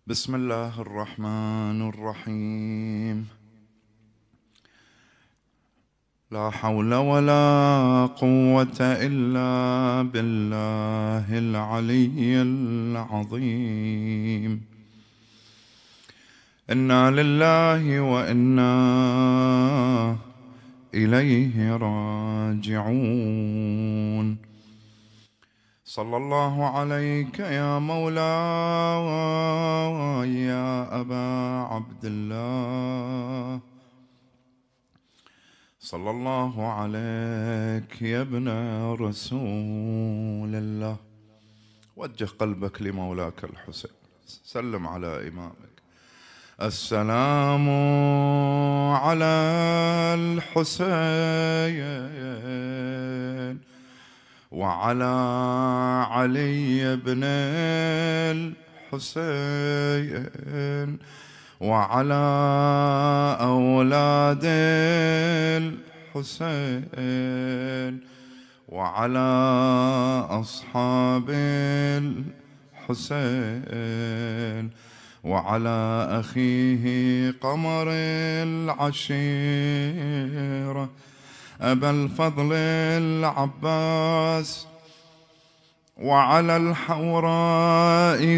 بسم الله الرحمن الرحيم. لا حول ولا قوة إلا بالله العلي العظيم. إنا لله وإنا إليه راجعون. صلى الله عليك يا مولاي يا أبا عبد الله، صلى الله عليك يا ابن رسول الله. وجه قلبك لمولاك الحسين، سلم على إمامك. السلام على الحسين وعلى علي بن الحسين وعلى أولاد الحسين وعلى أصحاب الحسين وعلى أخيه قمر العشيرة أبا الفضل العباس، وعلى الحوراء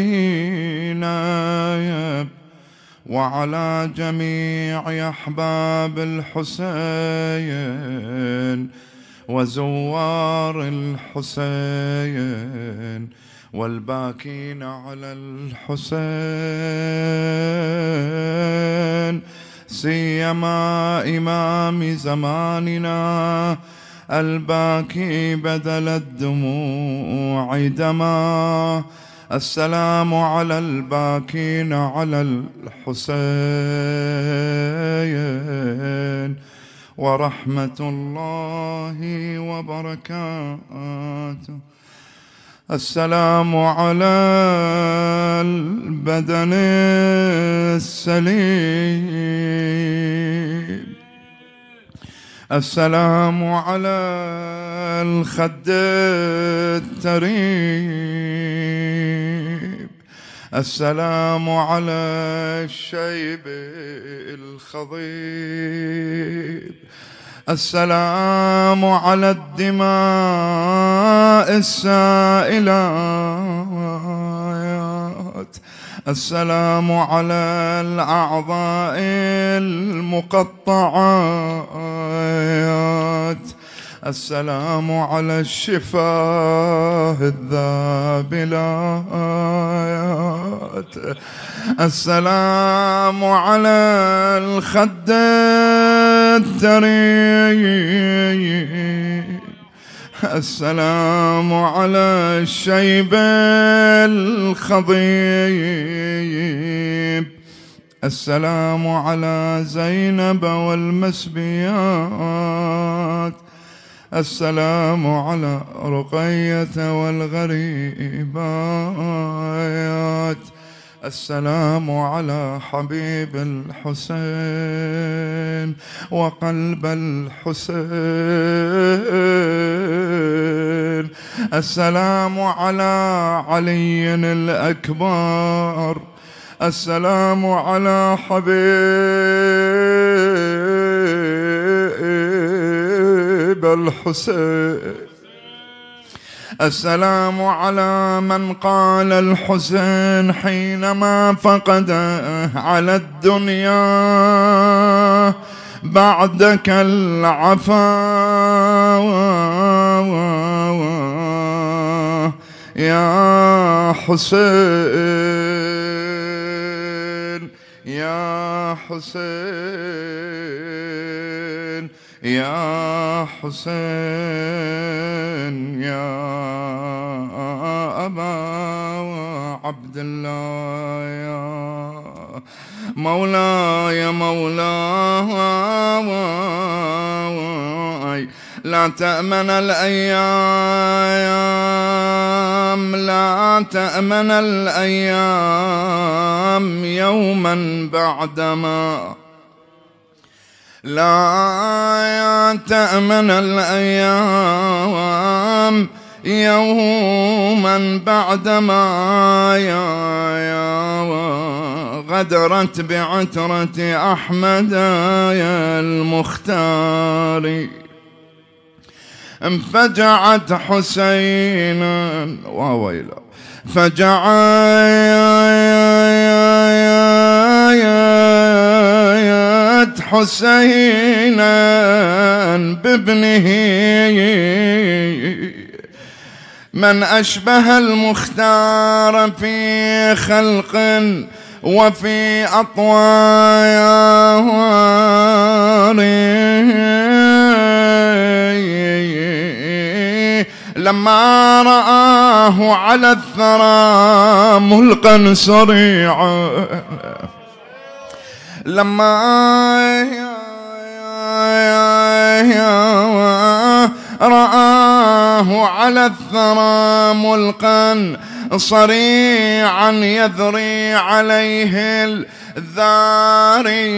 زينب، وعلى جميع أحباب الحسين وزوار الحسين والباكين على الحسين، سيما إمام زماننا الباكي بدل الدموع دما. السلام على الباكين على الحسين ورحمة الله وبركاته. السلام على البدن السليم، السلام على الخد التريب، السلام على الشيب الخضيب، السلام على الدماء السائلات، السلام على الأعضاء المقطعات، السلام على الشفاه الذابلات، السلام على الخد التريب، السلام على الشيب الخضيب، السلام على زينب والمسبيات، السلام على رقية والغريبات، السلام على حبيب الحسين وقلب الحسين، السلام على علي الأكبر، السلام على حبيب الحسين، السلام على من قال الحسين حينما فقده على الدنيا بعدك العفا يا حسين يا حسين يا حسين يا أبا عبد الله يا مولاي مولاي، لا تأمن الأيام لا تأمن الأيام يوما بعدما، لا تأمن الأيام يوما بعدما يا غدرت بعترة أحمد يا المختار. انفجعت حسينا وويلا، فجعت حسينا بابنه من أشبه المختار في خلق وفي أطوار. لما رآه على الثرى ملقا صريعا، لما رآه على الثرى ملقا صريعا يذري عليه الذاري،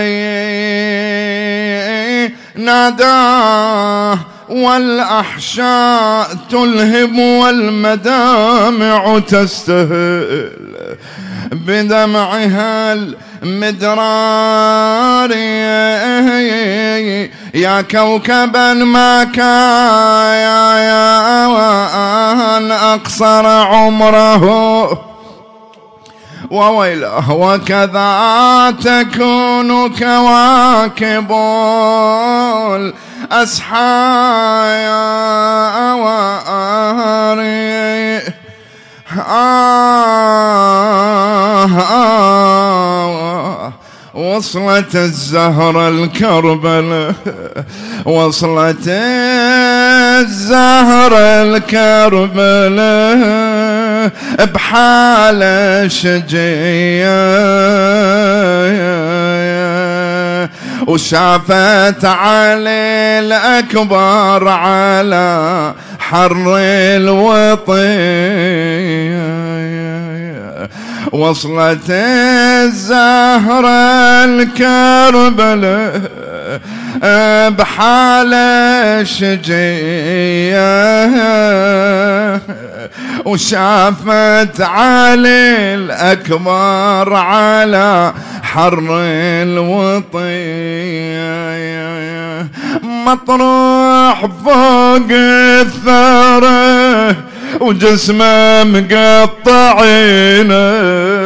ناداه والأحشاء تلهب والمدامع تستهل بدمعها المدرار. يا كوكبا ما كان أقصر عمره وويله، وكذا تكون كواكب الأسحار. وصلت الزهرة الكربلة، وصلت الزهرة الكربلة بحال شجية، وشافت علي الأكبر على حر الوطية. وصلت الزهرة الكربلة بحال شجية، وشافت علي الأكبر على حر الوطية. مطروح فوق الثرى وجسمه مقطعينه،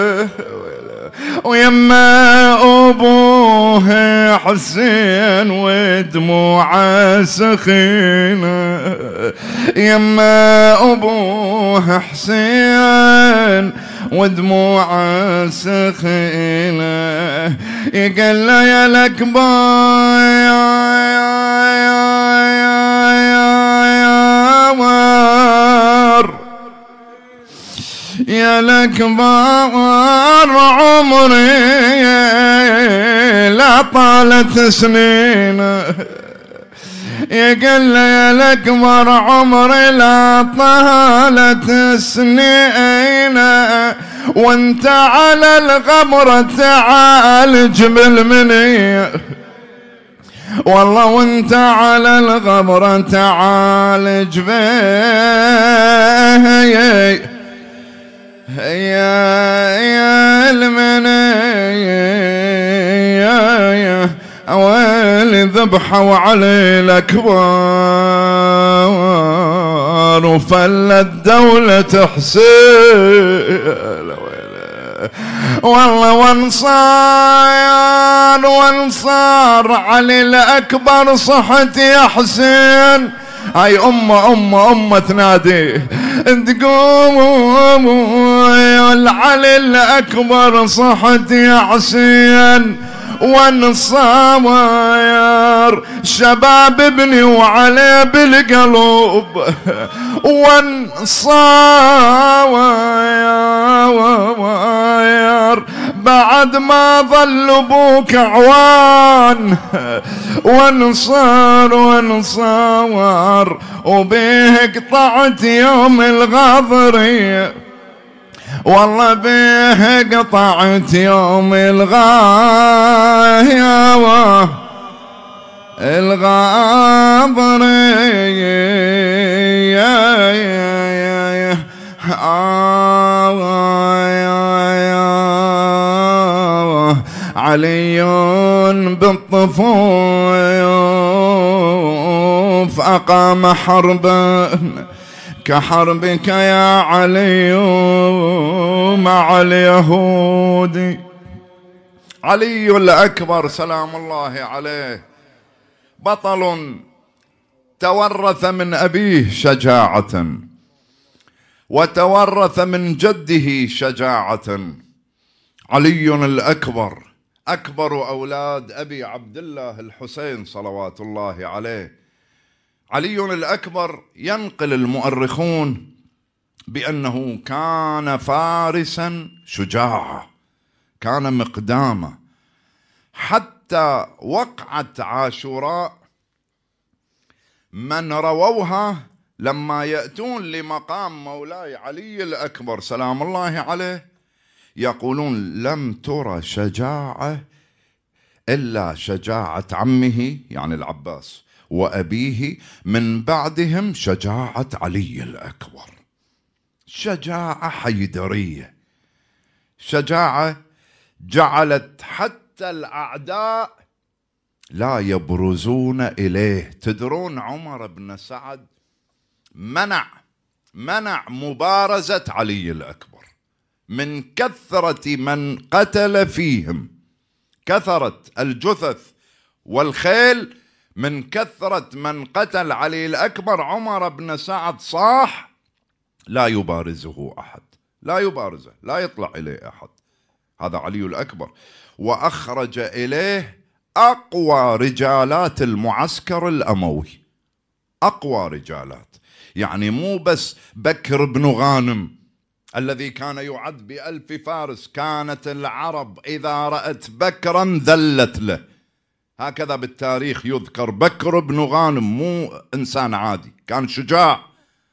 ويما أبوه حسين ودموعه سخينة، يما أبوه حسين ودموعه سخينة. يقول له يا الأكبر يا الأكبر عمري لا طالت سنين، يقول يا الأكبر عمري لا طالت سنين، وانت على الغبرة تعالج بالمني، والله وانت على الغبرة تعالج بيه يا المنية. أويلي ذبحوا علي الأكبر وفلت دولة حسين، والله وانصار علي الأكبر صحت يا حسين. هاي أمه تنادي تقوم علي الأكبر صحت يا حسين، وانصار شباب ابني وعليه بالقلوب، وانصار بعد ما ظل ابوك عوان، وانصار وبيه قطعت يوم الغاضرية، والله بيه قطعت يوم الغاضرية. علي بالطفوف أقام حربا كحربك يا علي مع اليهود. علي الأكبر سلام الله عليه بطل تورث من أبيه شجاعة وتورث من جده شجاعة. علي الأكبر أكبر أولاد أبي عبد الله الحسين صلوات الله عليه. علي الأكبر ينقل المؤرخون بأنه كان فارسا شجاعا، كان مقداما. حتى وقعة عاشوراء من رووها لما يأتون لمقام مولاي علي الأكبر سلام الله عليه يقولون لم ترى شجاعة إلا شجاعة عمه يعني العباس وأبيه، من بعدهم شجاعة علي الأكبر. شجاعة حيدرية، شجاعة جعلت حتى الأعداء لا يبرزون إليه. تدرون عمر بن سعد منع مبارزة علي الأكبر من كثرة من قتل فيهم، كثرة الجثث والخيل، من كثرة من قتل علي الأكبر. عمر بن سعد صاح لا يبارزه أحد، لا يبارزه، لا يطلع إليه أحد. هذا علي الأكبر. وأخرج إليه أقوى رجالات المعسكر الأموي، أقوى رجالات، يعني مو بس بكر بن غانم الذي كان يعد ب1000 فارس. كانت العرب إذا رأت بكرا ذلت له، هكذا بالتاريخ يذكر. بكر بن غانم مو إنسان عادي، كان شجاع.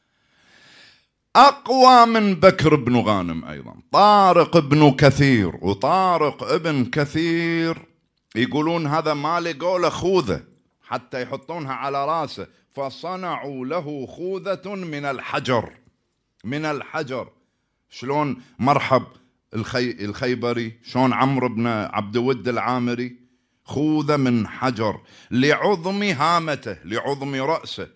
أقوى من بكر بن غانم أيضا طارق بن كثير، وطارق ابن كثير يقولون هذا ما لقوا له خوذة حتى يحطونها على راسه، فصنعوا له خوذة من الحجر، من الحجر. شلون مرحب الخيبري، شلون عمرو بن عبد ود العامري، خوذة من حجر لعظم هامته، لعظم رأسه.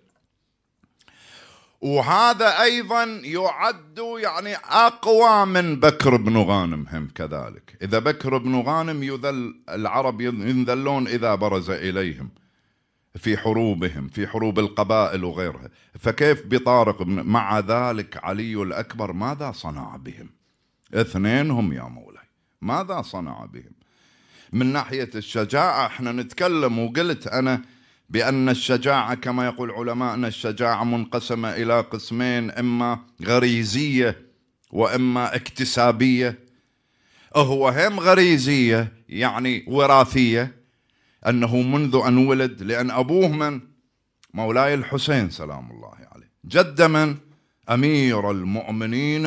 وهذا أيضا يعد يعني أقوى من بكر بن غانم هم كذلك. إذا بكر بن غانم يذل العرب ينذلون إذا برز إليهم في حروبهم، في حروب القبائل وغيرها، فكيف بطارق مع ذلك علي الأكبر ماذا صنع بهم؟ اثنين هم يا مولاي، ماذا صنع بهم؟ من ناحية الشجاعة احنا نتكلم، وقلت أنا بأن الشجاعة كما يقول علماءنا الشجاعة منقسمة إلى قسمين، إما غريزية وإما اكتسابية. هو هم غريزية يعني وراثية، أنه منذ أن ولد، لأن أبوه من؟ مولاي الحسين سلام الله عليه. جد من؟ أمير المؤمنين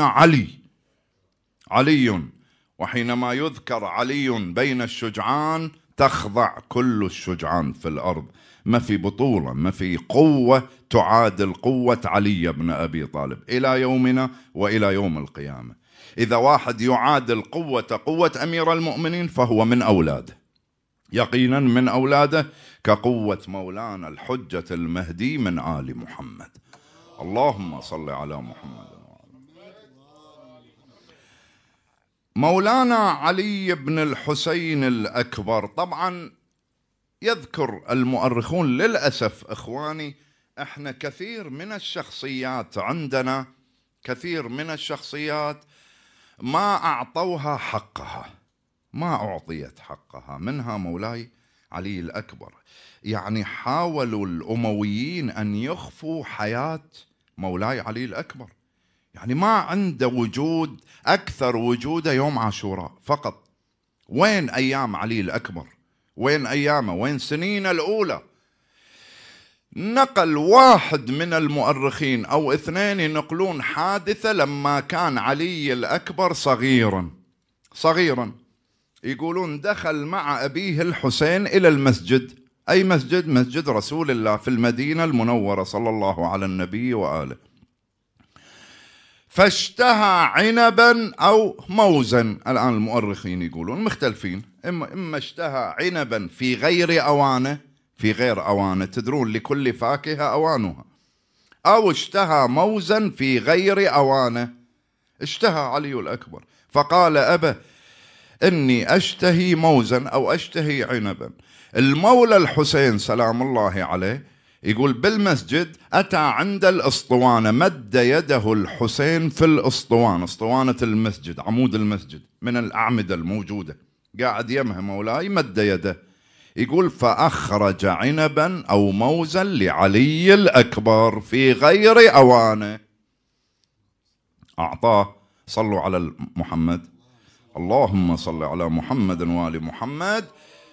علي. وحينما يذكر علي بين الشجعان تخضع كل الشجعان في الأرض. ما في بطولة، ما في قوة تعادل قوة علي بن أبي طالب إلى يومنا وإلى يوم القيامة. إذا واحد يعادل قوة أمير المؤمنين فهو من أولاده، يقينا من أولاده، كقوة مولانا الحجة المهدي من آل محمد. اللهم صل على محمد. مولانا علي بن الحسين الأكبر طبعا يذكر المؤرخون، للأسف إخواني احنا كثير من الشخصيات عندنا، كثير من الشخصيات ما أعطوها حقها، ما أعطيت حقها. منها مولاي علي الأكبر. يعني حاولوا الأمويين أن يخفوا حياة مولاي علي الأكبر، يعني ما عنده وجود، أكثر وجوده يوم عاشوراء فقط. وين أيام علي الأكبر؟ وين أيامه؟ وين سنين الأولى؟ نقل واحد من المؤرخين أو اثنين ينقلون حادثة لما كان علي الأكبر صغيرا، يقولون دخل مع أبيه الحسين إلى المسجد. أي مسجد؟ مسجد رسول الله في المدينة المنورة صلى الله على النبي وآله. فاشتهى عنبا أو موزا. الآن المؤرخين يقولون مختلفين، إما اشتهى عنبا في غير أوانه، في غير أوانه، تدرون لكل فاكهة أوانها، أو اشتهى موزا في غير أوانه. اشتهى علي الأكبر فقال أبا إني أشتهي موزا أو أشتهي عنبا. المولى الحسين سلام الله عليه يقول بالمسجد أتى عند الأسطوانة، مد يده الحسين في الأسطوانة، أسطوانة المسجد، عمود المسجد من الأعمدة الموجودة، قاعد يمها مولاي، مد يده، يقول فأخرج عنبا أو موزا لعلي الأكبر في غير أوانه، أعطاه. صلوا على محمد، اللهم صل على محمد وآل محمد.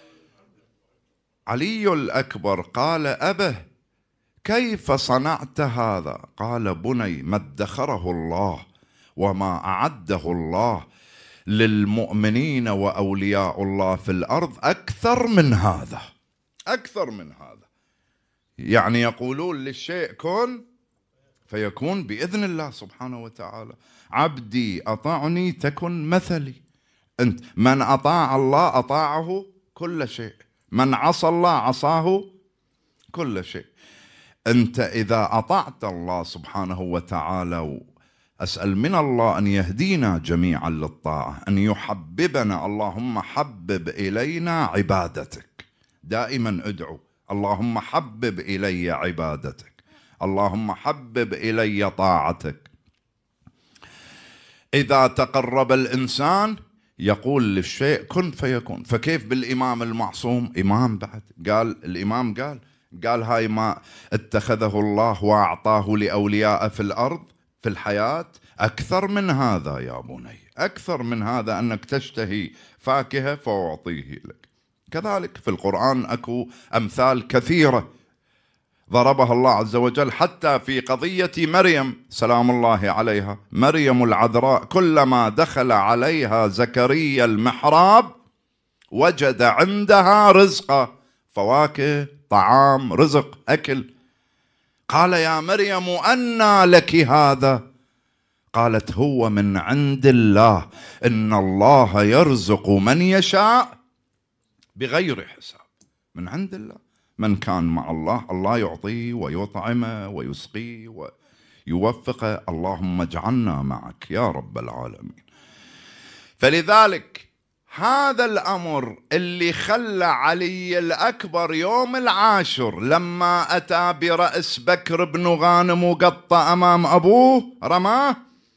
علي الأكبر قال أبه كيف صنعت هذا؟ قال بني ما ادخره الله وما أعده الله للمؤمنين وأولياء الله في الأرض أكثر من هذا، أكثر من هذا. يعني يقولون للشيء كن فيكون بإذن الله سبحانه وتعالى. عبدي أطعني تكن مثلي. أنت من أطاع الله أطاعه كل شيء، من عصى الله عصاه كل شيء. أنت إذا أطعت الله سبحانه وتعالى، أسأل من الله أن يهدينا جميعا للطاعة، أن يحببنا، اللهم حبب إلينا عبادتك. دائما أدعو اللهم حبب إلي عبادتك، اللهم حبب إلي طاعتك. إذا تقرب الإنسان يقول للشيء كن فيكون. فكيف بالإمام المعصوم؟ إمام بعد، قال الإمام قال هاي ما اتخذه الله وأعطاه لأولياء في الأرض في الحياة أكثر من هذا يا بني، أكثر من هذا، أنك تشتهي فاكهة فأعطيه لك. كذلك في القرآن أكو أمثال كثيرة ضربها الله عز وجل، حتى في قضية مريم سلام الله عليها، مريم العذراء كلما دخل عليها زكريا المحراب وجد عندها رزقا، فواكه، طعام، رزق، أكل. قال يا مريم أنى لك هذا؟ قالت هو من عند الله، إن الله يرزق من يشاء بغير حساب. من عند الله، من كان مع الله الله يعطيه ويطعمه ويسقيه ويوفقه. اللهم اجعلنا معك يا رب العالمين. فلذلك هذا الأمر اللي خلى علي الأكبر يوم العاشر لما أتى برأس بكر بن غانم وقطع أمام أبوه رماه.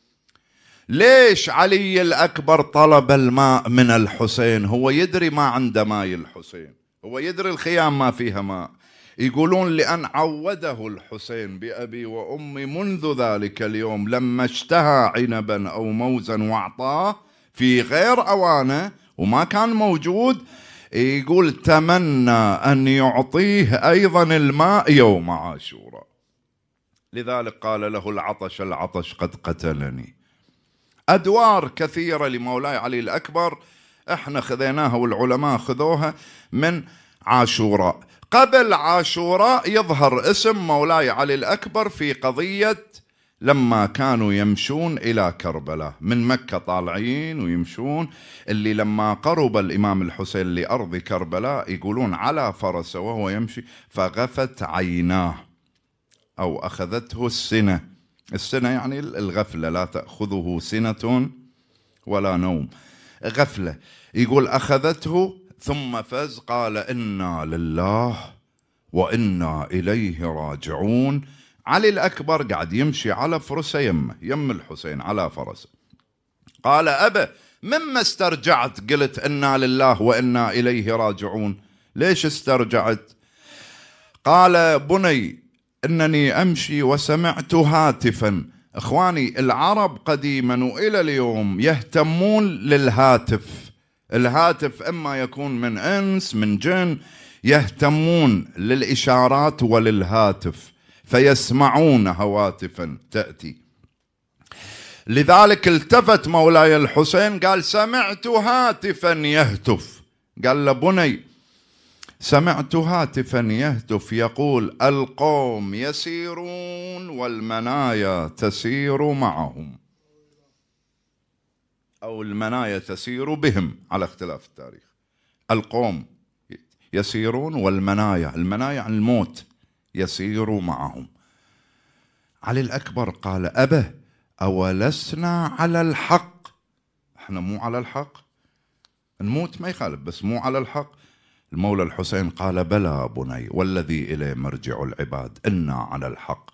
ليش علي الأكبر طلب الماء من الحسين؟ هو يدري ما عنده ماء الحسين، هو يدري الخيام ما فيها ماء. يقولون لأن عوده الحسين بأبي وأمي منذ ذلك اليوم لما اشتهى عنبا أو موزا وأعطاه في غير أوانه وما كان موجود، يقول تمنى أن يعطيه أيضا الماء يوم عاشوراء. لذلك قال له العطش قد قتلني. أدوار كثيرة لمولاي علي الأكبر احنا خذيناها والعلماء خذوها من عاشوراء. قبل عاشوراء يظهر اسم مولاي علي الأكبر في قضية لما كانوا يمشون إلى كربلاء من مكة، طالعين ويمشون، اللي لما قرب الإمام الحسين لأرض كربلاء يقولون على فرسه وهو يمشي فغفت عيناه أو أخذته السنة. السنة يعني الغفلة، لا تأخذه سنة ولا نوم، غفلة. يقول أخذته ثم فز، قال إنا لله وإنا إليه راجعون. علي الأكبر قاعد يمشي على فرسه يم الحسين على فرسه. قال أبا مما استرجعت قلت إنا لله وإنا إليه راجعون؟ ليش استرجعت؟ قال بني إنني أمشي وسمعت هاتفا. إخواني العرب قديما وإلى اليوم يهتمون للهاتف. الهاتف إما يكون من إنس من جن، يهتمون للإشارات وللهاتف، فيسمعون هواتفا تأتي. لذلك التفت مولاي الحسين قال سمعت هاتفا يهتف. قال له بني سمعت هاتفا يهتف يقول القوم يسيرون والمنايا تسير معهم. أو المنايا تسير بهم على اختلاف التاريخ. القوم يسيرون والمنايا، المنايا عن الموت، يسير معهم. علي الأكبر قال أبه أولسنا على الحق، احنا مو على الحق، نموت ما يخالف بس مو على الحق. المولى الحسين قال بلى بني والذي إليه مرجع العباد إنا على الحق.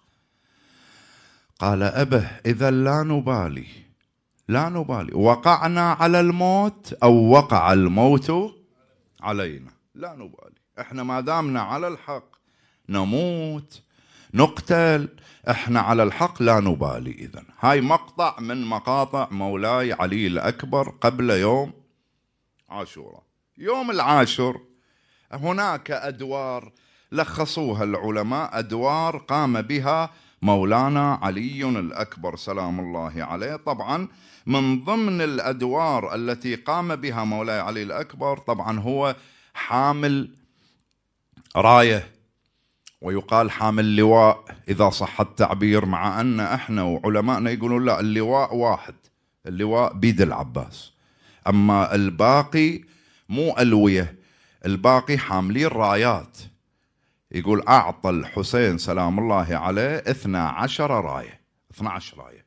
قال أبه إذا لا نبالي، لا نبالي وقعنا على الموت أو وقع الموت علينا، لا نبالي، احنا ما دامنا على الحق نموت نقتل، احنا على الحق لا نبالي. إذن هاي مقطع من مقاطع مولاي علي الأكبر قبل يوم عاشوراء. يوم العاشر هناك أدوار لخصوها العلماء، أدوار قام بها مولانا علي الأكبر سلام الله عليه. طبعا من ضمن الأدوار التي قام بها مولاي علي الأكبر طبعا هو حامل راية، ويقال حامل لواء إذا صح التعبير، مع أن احنا وعلمائنا يقولون لا، اللواء واحد، اللواء بيد العباس، أما الباقي مو ألوية، الباقي حاملين رايات. يقول أعطى الحسين سلام الله عليه 12 راية، 12 راية.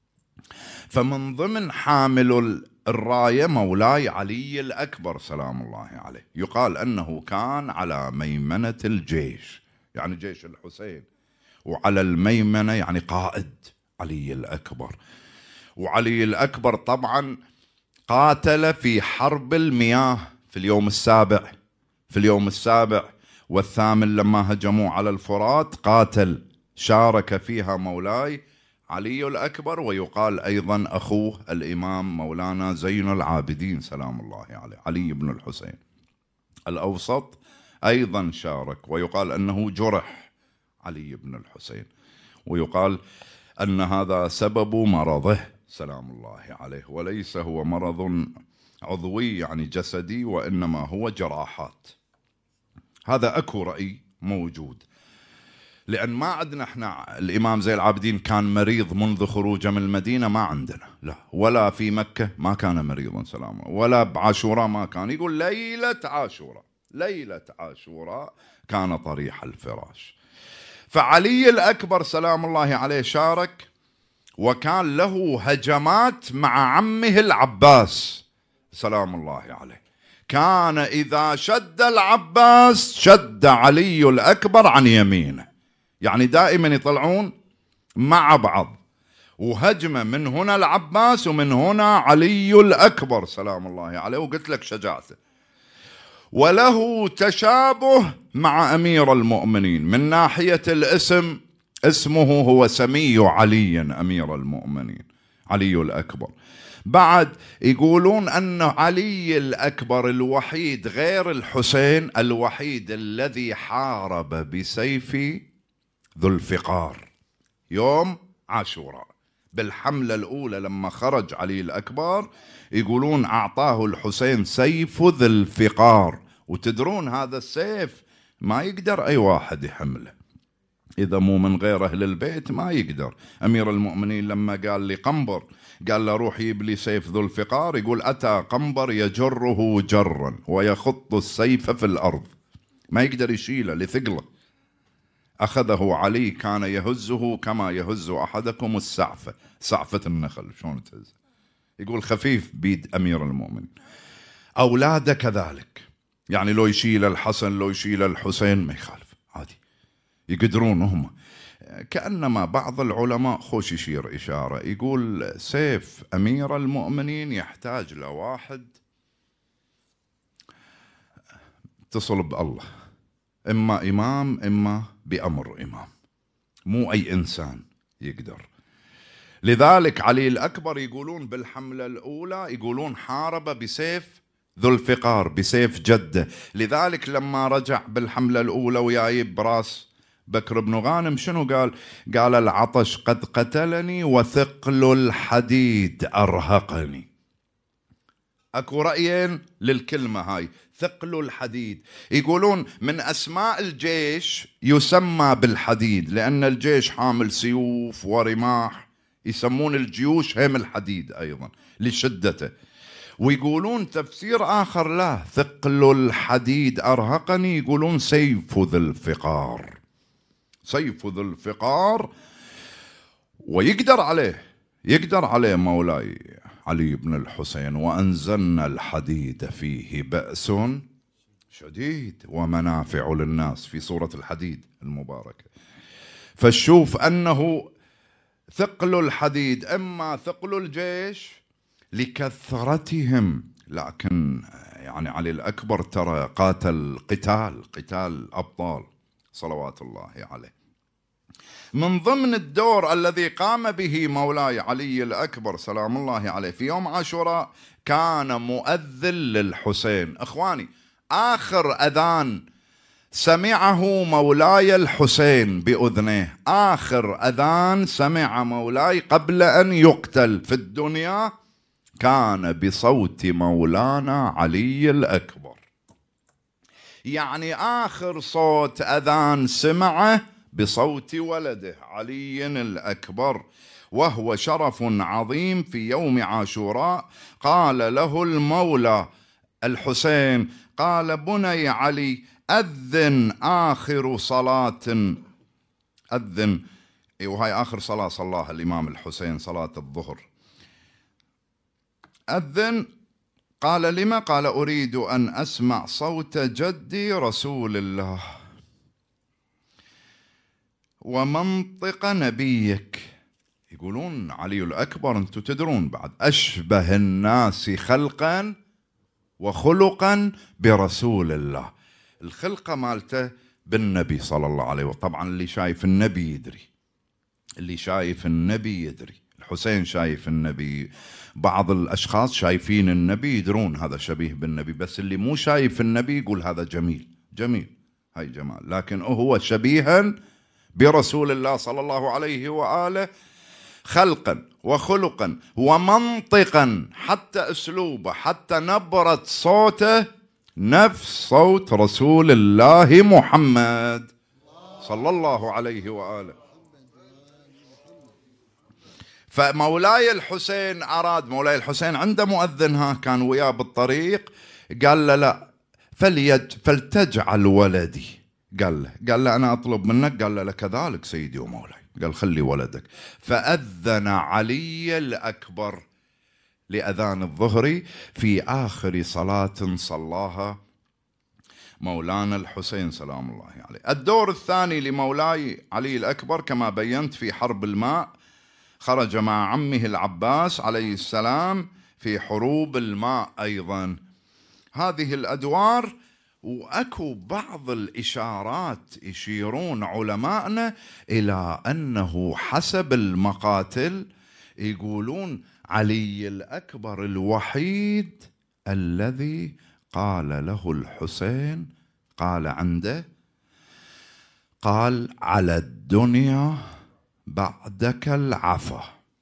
فمن ضمن حامل الراية مولاي علي الأكبر سلام الله عليه. يقال أنه كان على ميمنة الجيش، يعني جيش الحسين، وعلى الميمنة يعني قائد علي الأكبر. وعلي الأكبر طبعا قاتل في حرب المياه في اليوم السابع، في اليوم السابع والثامن لما هجموا على الفرات قاتل، شارك فيها مولاي علي الأكبر، ويقال أيضا أخوه الإمام مولانا زين العابدين سلام الله عليه علي بن الحسين الأوسط أيضا شارك، ويقال أنه جرح علي بن الحسين، ويقال أن هذا سبب مرضه سلام الله عليه، وليس هو مرض عضوي يعني جسدي، وإنما هو جراحات. هذا أكو رأي موجود، لأن ما عندنا احنا الإمام زين العابدين كان مريض منذ خروجه من المدينة، ما عندنا، لا، ولا في مكة ما كان مريضا سلام، ولا بعاشوراء ما كان. يقول ليلة عاشوراء، ليلة عاشوراء كان طريح الفراش. فعلي الأكبر سلام الله عليه شارك، وكان له هجمات مع عمه العباس سلام الله عليه. كان إذا شد العباس شد علي الأكبر عن يمينه، يعني دائما يطلعون مع بعض، وهجمة من هنا العباس ومن هنا علي الأكبر سلام الله عليه، وقلت لك شجاعته. وله تشابه مع أمير المؤمنين من ناحية الاسم، اسمه هو سمي علي أمير المؤمنين علي الأكبر. بعد يقولون أن علي الأكبر الوحيد غير الحسين، الوحيد الذي حارب بسيف ذو الفقار يوم عاشوراء بالحملة الأولى. لما خرج علي الأكبر يقولون أعطاه الحسين سيف ذو الفقار، وتدرون هذا السيف ما يقدر أي واحد يحمله، إذا مو من غير أهل البيت ما يقدر. أمير المؤمنين لما قال لقنبر، قال له روح يجيب لي سيف ذو الفقار، يقول أتى قنبر يجره جرا ويخط السيف في الأرض، ما يقدر يشيله لثقله. أخذه علي كان يهزه كما يهز أحدكم السعفة، سعفة النخل شلون تهز، يقول خفيف بيد أمير المؤمنين. أولاده كذلك، يعني لو يشيل الحسن لو يشيل الحسين ما يخالف عادي، يقدرون هم. كأنما بعض العلماء خوش يشير إشارة، يقول سيف أمير المؤمنين يحتاج لواحد اتصل بالله، إما إمام إما بأمر إمام، مو أي إنسان يقدر. لذلك علي الأكبر يقولون بالحملة الأولى يقولون حارب بسيف ذو الفقار، بسيف جده. لذلك لما رجع بالحملة الأولى ويايب براس بكر بن غانم شنو قال؟ قال العطش قد قتلني وثقل الحديد أرهقني. أكو رأيين للكلمة هاي ثقل الحديد. يقولون من أسماء الجيش يسمى بالحديد، لأن الجيش حامل سيوف ورماح يسمون الجيوش هيم الحديد أيضا لشدته. ويقولون تفسير آخر لا، ثقل الحديد أرهقني، يقولون سيف ذي الفقار، سيف ذي الفقار، ويقدر عليه، يقدر عليه مولاي علي بن الحسين. وأنزلنا الحديد فيه بأس شديد ومنافع للناس، في سورة الحديد المباركة. فشوف أنه ثقل الحديد إما ثقل الجيش لكثرتهم، لكن يعني علي الأكبر ترى قاتل قتال أبطال صلوات الله عليه. من ضمن الدور الذي قام به مولاي علي الأكبر سلام الله عليه في يوم عاشوراء كان مؤذن للحسين. إخواني، آخر أذان سمعه مولاي الحسين بأذنه، آخر أذان سمع مولاي قبل أن يقتل في الدنيا كان بصوت مولانا علي الأكبر. يعني آخر صوت أذان سمعه بصوت ولده علي الأكبر، وهو شرف عظيم في يوم عاشوراء. قال له المولى الحسين، قال بني علي أذن آخر صلاة، أذن، وهي آخر صلاة صلاها الإمام الحسين صلاة الظهر، أذن. قال لما؟ قال أريد أن أسمع صوت جدي رسول الله ومنطق نبيك. يقولون علي الأكبر أنتم تدرون بعد أشبه الناس خلقا وخلقا برسول الله، الخلقة مالته بالنبي صلى الله عليه وسلم. طبعا اللي شايف النبي يدري، اللي شايف النبي يدري، الحسين شايف النبي، بعض الأشخاص شايفين النبي يدرون هذا شبيه بالنبي، بس اللي مو شايف النبي يقول هذا جميل، جميل، هاي جمال، لكن هو شبيها برسول الله صلى الله عليه وآله خلقا وخلقا ومنطقا، حتى أسلوبه حتى نبرة صوته نفس صوت رسول الله محمد صلى الله عليه وآله. فمولاي الحسين أراد، مولاي الحسين عنده مؤذنها كان وياه بالطريق، قال له لا فلتجعل ولدي، قال له أنا أطلب منك، قال له لكذلك سيدي ومولاي، قال خلي ولدك. فأذن علي الأكبر لأذان الظهر في آخر صلاة صلاها مولانا الحسين سلام الله عليه. الدور الثاني لمولاي علي الأكبر كما بينت في حرب الماء، خرج مع عمه العباس عليه السلام في حروب الماء أيضا. هذه الأدوار، وأكو بعض الإشارات يشيرون علماءنا إلى أنه حسب المقاتل يقولون علي الأكبر الوحيد الذي قال له الحسين، قال عنده، قال على الدنيا بعدك العفا.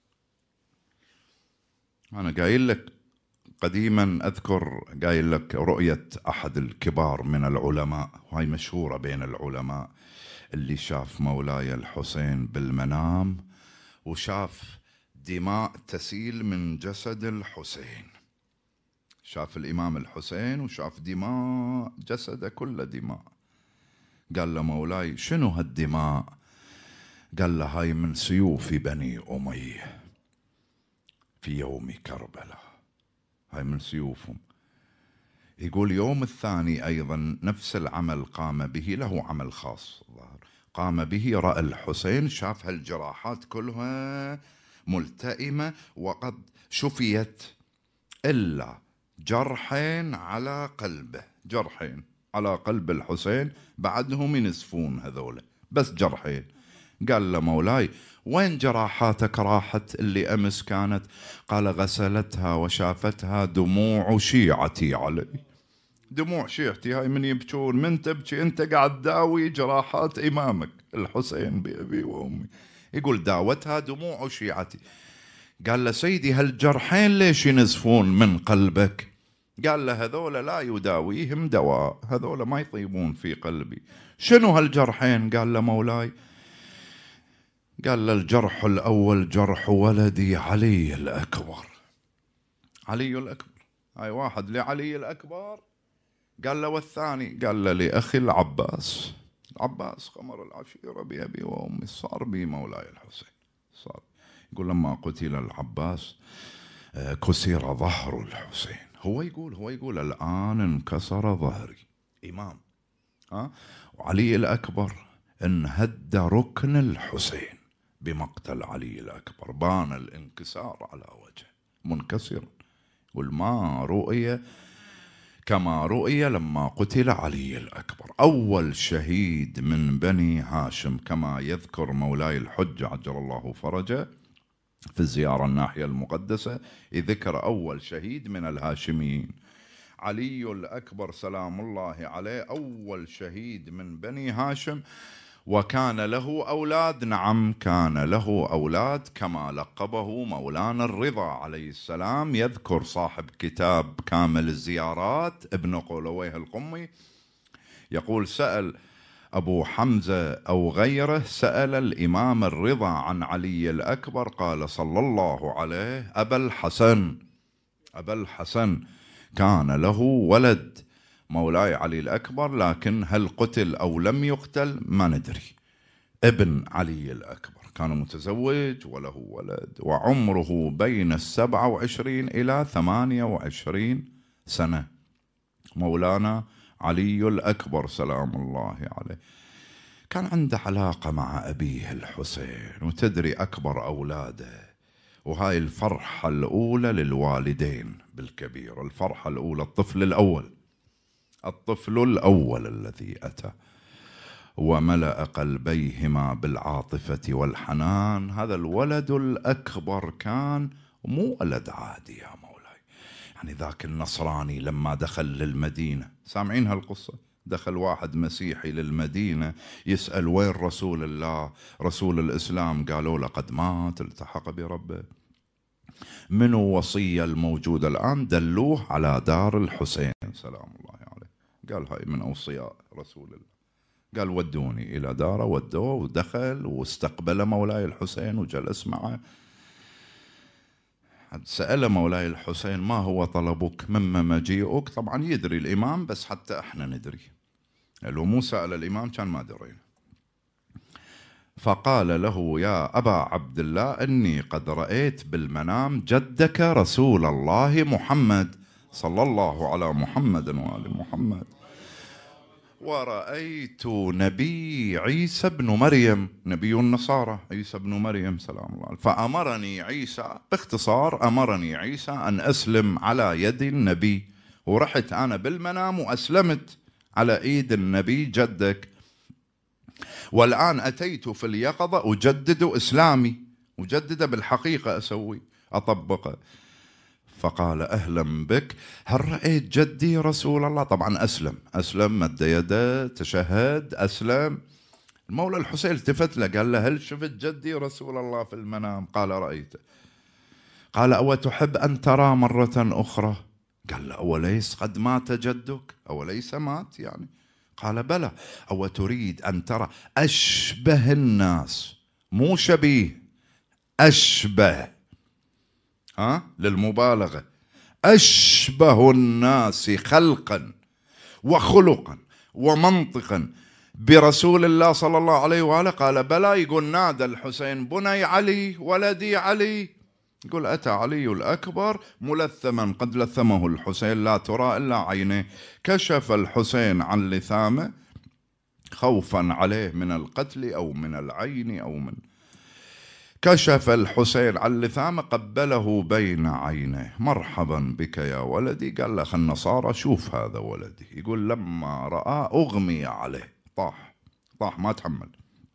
أنا قايل لك قديما، أذكر قايل لك رؤية أحد الكبار من العلماء، وهي مشهورة بين العلماء، اللي شاف مولاي الحسين بالمنام وشاف دماء تسيل من جسد الحسين، شاف الإمام الحسين وشاف دماء جسده كله دماء. قال له مولاي شنو هالدماء؟ قال له هاي من سيوف بني أمية في يوم كربلاء، هاي من سيوفهم. يقول يوم الثاني أيضا نفس العمل قام به، له عمل خاص ظهر قام به، رأى الحسين، شاف هالجراحات كلها ملتئمة وقد شفيت إلا جرحين على قلبه، جرحين على قلب الحسين بعدهم ينزفون هذول، بس جرحين. قال له مولاي وين جراحاتك راحت اللي أمس كانت؟ قال غسلتها وشافتها دموع شيعتي علي، دموع شيعتي هاي من يبكون، من تبكي أنت قاعد داوي جراحات إمامك الحسين بأبي وأمي. يقول داوتها دموع شيعتي. قال له سيدي هالجرحين ليش ينزفون من قلبك؟ قال له هذول لا يداويهم دواء، هذول ما يطيبون في قلبي. شنو هالجرحين؟ قال له مولاي، قال له الجرح الأول جرح ولدي علي الأكبر. علي الأكبر، هاي واحد لعلي الأكبر. قال له والثاني؟ قال له لأخي العباس. العباس قمر العشيرة بأبي وأمي، صار بي مولاي الحسين. صار يقول لما قتل العباس كسر ظهر الحسين. هو يقول الآن انكسر ظهري. إمام وعلي الأكبر انهد ركن الحسين بمقتل علي الأكبر، بان الانكسار على وجهه منكسرا. يقول ما رؤي كما رؤي لما قتل علي الأكبر، أول شهيد من بني هاشم، كما يذكر مولاي الحج عجل الله فرجه في الزيارة الناحية المقدسة، يذكر أول شهيد من الهاشميين علي الأكبر سلام الله عليه، أول شهيد من بني هاشم. وكان له أولاد، نعم كان له أولاد كما لقبه مولانا الرضا عليه السلام. يذكر صاحب كتاب كامل الزيارات ابن قولويه القمي، يقول سأل أبو حمزة أو غيره، سأل الإمام الرضا عن علي الأكبر، قال صلى الله عليه أبا الحسن كان له ولد مولاي علي الأكبر، لكن هل قتل أو لم يقتل ما ندري. ابن علي الأكبر كان متزوج وله ولد، وعمره بين 27 إلى 28 سنة. مولانا علي الأكبر سلام الله عليه كان عنده علاقة مع أبيه الحسين، وتدري أكبر أولاده، وهاي الفرحة الأولى للوالدين بالكبير، الفرحة الأولى الطفل الأول الذي أتى وملأ قلبيهما بالعاطفة والحنان. هذا الولد الأكبر كان مو ولد عادي يا مولاي. يعني ذاك النصراني لما دخل للمدينة، سامعين هالقصة؟ دخل واحد مسيحي للمدينة يسأل وين رسول الله رسول الإسلام، قالوا له قد مات التحق بربه. منو وصية الموجودة الآن؟ دلوه على دار الحسين سلام الله عليه. قال هاي من أوصياء رسول الله. قال ودوني إلى داره، ودوه ودخل واستقبل مولاي الحسين وجلس معه. سأل مولاي الحسين ما هو طلبك مما مجيئك؟ طبعا يدري الإمام بس حتى احنا ندري، لو مو سأل الإمام كان ما درينا. فقال له يا أبا عبد الله إني قد رأيت بالمنام جدك رسول الله محمد صلى الله على محمد وآل محمد، ورأيت نبي عيسى بن مريم، نبي النصارى عيسى بن مريم سلام الله عليه، فأمرني عيسى، باختصار أمرني عيسى أن أسلم على يد النبي، ورحت أنا بالمنام وأسلمت على إيد النبي جدك، والآن أتيت في اليقظة أجدد إسلامي، أجدد بالحقيقة، أسوي أطبقه. فقال أهلا بك، هل رأيت جدي رسول الله؟ طبعا أسلم مد يده تشهد أسلم. المولى الحسين التفت له قال له هل شفت جدي رسول الله في المنام؟ قال رأيته. قال أو تحب أن ترى مرة أخرى؟ قال له أوليس قد مات جدك؟ أوليس مات يعني؟ قال بلى. أو تريد أن ترى أشبه الناس، مو شبيه، أشبه، للمبالغة، أشبه الناس خلقا وخلقا ومنطقا برسول الله صلى الله عليه وآله؟ قال بلى. يقول نادى الحسين بني علي ولدي علي. يقول أتى علي الأكبر ملثما، قد لثمه الحسين لا ترى إلا عينيه. كشف الحسين عن لثامه خوفا عليه من القتل أو من العين أو من، كشف الحسين عن لثامه قبله بين عينيه، مرحبا بك يا ولدي. قال له النصارى شوف هذا ولدي. يقول لما رأى أغمي عليه، طاح ما تحمل،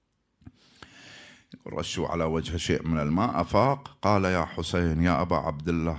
رشوا على وجه شيء من الماء، أفاق. قال يا حسين يا أبا عبد الله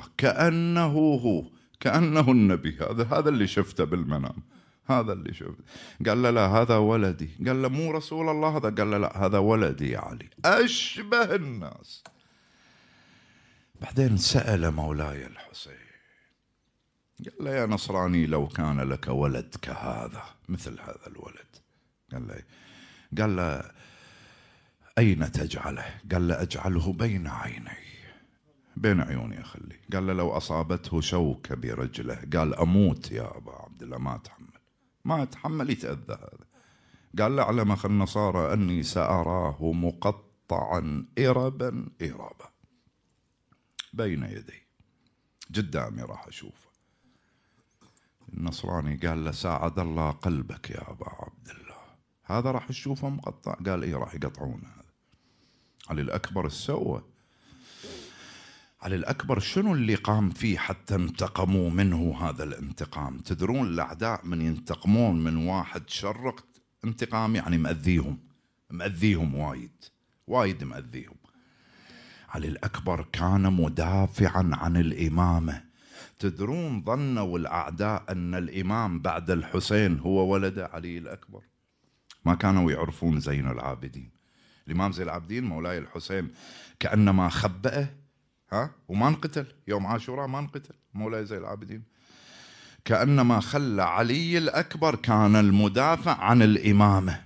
كأنه النبي، هذا اللي شفته بالمنام، هذا اللي شفته. قال له لا هذا ولدي. قال له مو رسول الله هذا؟ قال له لا هذا ولدي يا علي، أشبه الناس. بعدين سأل مولاي الحسين قال له يا نصراني لو كان لك ولد كهذا مثل هذا الولد، قال له أين تجعله؟ قال له أجعله بين عيني، بين عيوني أخليه. قال له لو أصابته شوكة برجله، قال أموت يا أبا عبد الله، ما أتحمل يتأذى هذا. قال له اعلم أخ النصارى أني سأراه مقطعا إربا إربا بين يدي، قدامي راح أشوفه. النصراني قال له ساعد الله قلبك يا أبا عبد الله، هذا راح تشوفه مقطع؟ قال إيه راح يقطعونه. هذا علي الأكبر السوى، علي الأكبر شنو اللي قام فيه حتى انتقموا منه هذا الانتقام؟ تدرون الأعداء من ينتقمون من واحد شرق انتقام يعني مأذيهم وايد مأذيهم. علي الأكبر كان مدافعا عن الإمامة. تدرون ظنوا الأعداء أن الإمام بعد الحسين هو ولده علي الأكبر، ما كانوا يعرفون زين العابدين. الإمام زين العابدين مولاي الحسين كأنما خبأه وما انقتل يوم عاشوراء، ما انقتل مولاي زين العابدين، كأنما خلى علي الأكبر كان المدافع عن الإمامة.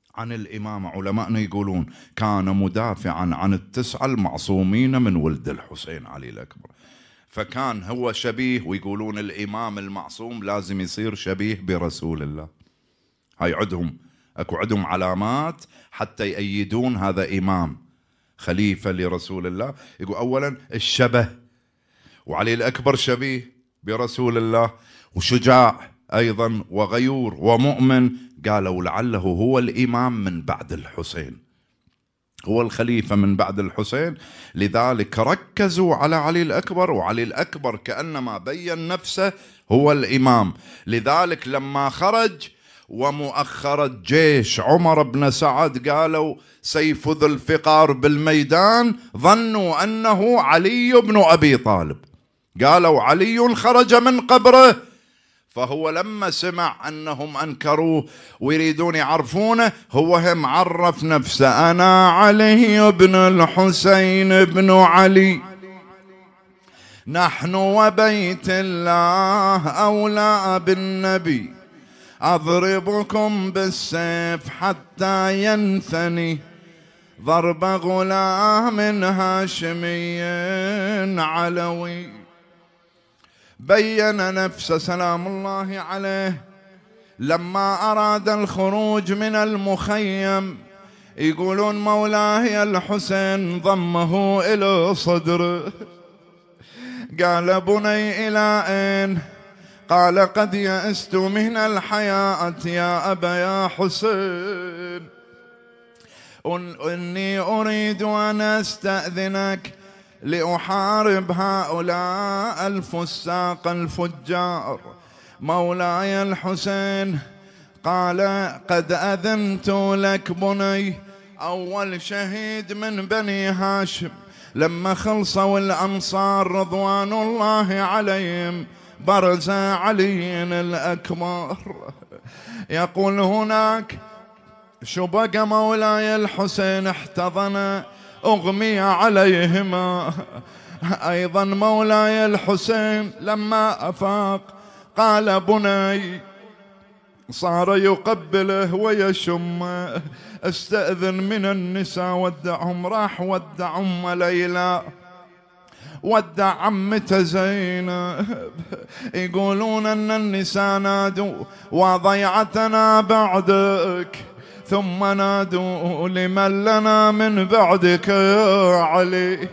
علماءنا يقولون كان مدافعا عن التسعة المعصومين من ولد الحسين علي الأكبر، فكان هو شبيه، ويقولون الإمام المعصوم لازم يصير شبيه برسول الله. هاي اكو عندهم علامات حتى يأيدون هذا إمام خليفة لرسول الله. يقول أولا الشبه، وعلي الأكبر شبيه برسول الله، وشجاع أيضا وغيور ومؤمن. قالوا لعله هو الإمام من بعد الحسين، هو الخليفة من بعد الحسين، لذلك ركزوا على علي الأكبر. وعلي الأكبر كأنما بين نفسه هو الإمام. لذلك لما خرج ومؤخرة جيش عمر بن سعد قالوا سيف ذو الفقار بالميدان، ظنوا أنه علي بن أبي طالب، قالوا علي خرج من قبره. فهو لما سمع أنهم أنكروه ويريدون يعرفونه، هو هم عرف نفسه أنا علي بن الحسين بن علي، نحن وبيت الله أولى بالنبي، أضربكم بالسيف حتى ينثني ضرب غلام هاشمي علوي. بين نفسه سلام الله عليه لما أراد الخروج من المخيم. يقولون مولاي الحسين ضمه إلى صدره، قال بني إلى أين؟ قال قد يئست من الحياة يا أبا يا حسين، إني أريد أن أستأذنك لأحارب هؤلاء الفساق الفجار. مولاي الحسين قال قد أذنت لك بني. أول شهيد من بني هاشم لما خلصوا الأنصار رضوان الله عليهم برز علي الأكبر. يقول هناك شبق مولاي الحسين احتضن أغمي عليهما. أيضا مولاي الحسين لما أفاق قال بني، صار يقبله ويشم، استأذن من النساء ودعهم. راح ودع أم ليلى، ودع عمته زينب. يقولون أن النساء نادوا وضيعتنا بعدك، ثم نادوا لمن لنا من بعدك يا علي،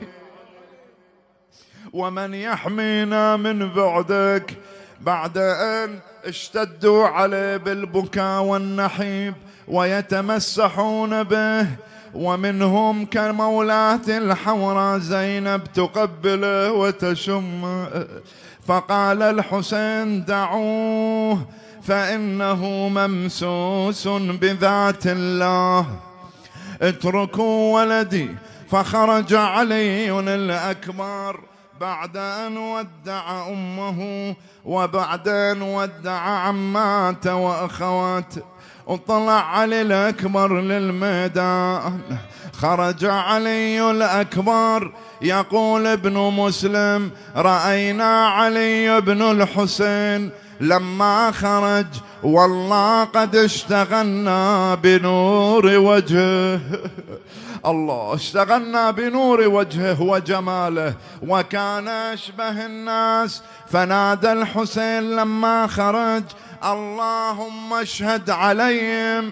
ومن يحمينا من بعدك. بعد أن اشتدوا عليه بالبكاء والنحيب ويتمسحون به، ومنهم كمولاة الحوراء زينب تقبله وتشم. فقال الحسين دعوه فإنه ممسوس بذات الله، اتركوا ولدي. فخرج علي الأكبر بعد أن ودع أمه وبعد أن ودع عماته وأخواته، وطلع علي الأكبر للميدان. خرج علي الأكبر يقول ابن مسلم رأينا علي بن الحسين لما خرج والله قد اشتغلنا بنور وجهه. الله اشتغلنا بنور وجهه وجماله وكان أشبه الناس. فنادى الحسين لما خرج: اللهم اشهد عليهم